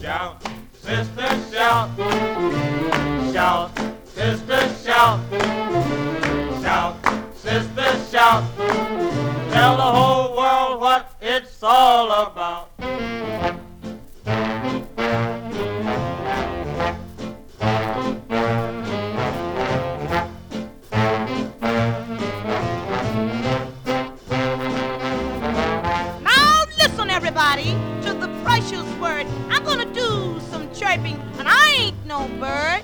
Shout, sister, shout. Shout, sister, shout. Shout, sister, shout. Tell the whole world what it's all about. Everybody, to the precious word. I'm gonna do some chirping, and I ain't no bird.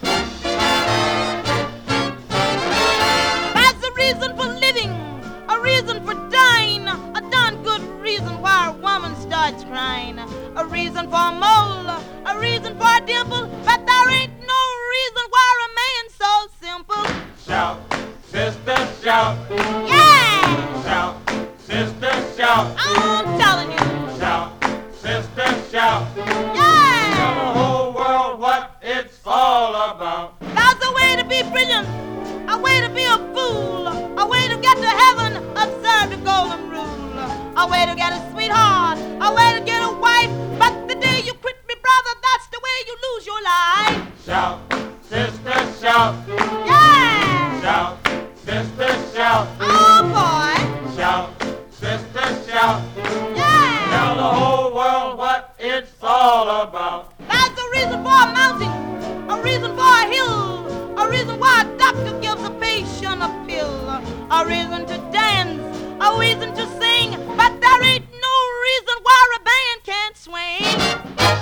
That's a reason for living, a reason for dying, a darn good reason why a woman starts crying, a reason for a mole, a reason for a dimple, but there ain't no reason why a man's so simple. Shout, sister, shout. Yeah! Shout, sister, shout. I'm telling you. Shout, sister, shout. Yeah! Tell the whole world what it's all about. That's a way to be brilliant, a way to be a fool, a way to get to heaven, observe the golden rule, a way to get a sweetheart, a way to get a wife, but the day you quit me, brother, that's the way you lose your life. Shout, sister, shout. Yeah! Shout, sister, shout. Oh, boy! Shout, sister, shout. Yeah! Tell the whole world what it's all about. That's a reason for a mountain, a reason for a hill, a reason why a doctor gives a patient a pill, a reason to dance, a reason to sing, but there ain't no reason why a band can't swing.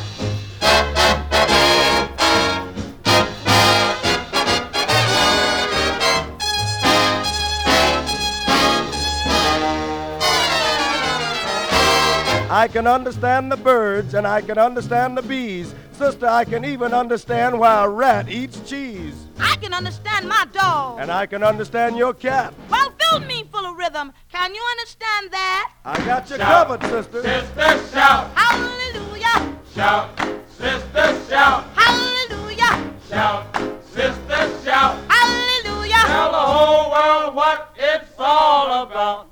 I can understand the birds and I can understand the bees. Sister, I can even understand why a rat eats cheese. I can understand my dog. And I can understand your cat. Well, fill me full of rhythm. Can you understand that? I got you Shout, covered, sister. Sister, shout. Hallelujah. Shout, sister, shout. Hallelujah. Shout, sister, shout. Hallelujah. Tell the whole world what it's all about.